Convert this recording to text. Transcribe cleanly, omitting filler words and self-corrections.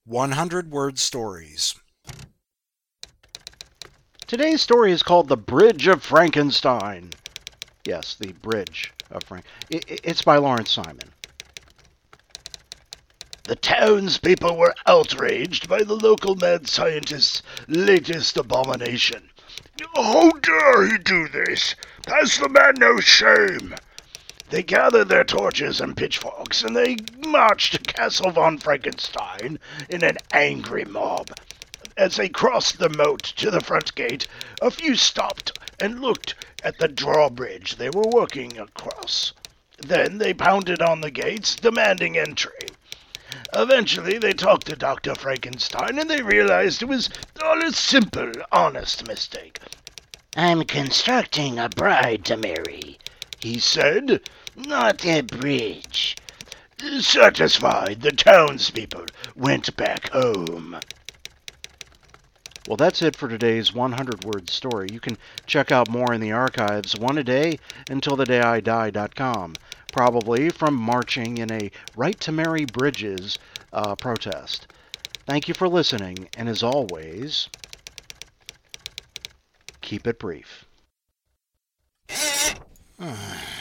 100-word stories. Today's story is called The Bridge of Frankenstein. Yes, The Bridge of It's by Lawrence Simon. The townspeople were outraged by the local mad scientist's latest abomination. How dare he do this? Has the man no shame? They gathered their torches and pitchforks, and they marched to Castle von Frankenstein in an angry mob. As they crossed the moat to the front gate, a few stopped and looked at the drawbridge they were working across. Then they pounded on the gates, demanding entry. Eventually, they talked to Dr. Frankenstein, and they realized it was all a simple, honest mistake. "I'm constructing a bride to marry," he said. "not a bridge." Satisfied, the townspeople went back home. Well, that's it for today's 100-word story. You can check out more in the archives, one a day until the day I die.com, probably from marching in a Right to Marry Bridges protest. Thank you for listening, and as always, keep it brief.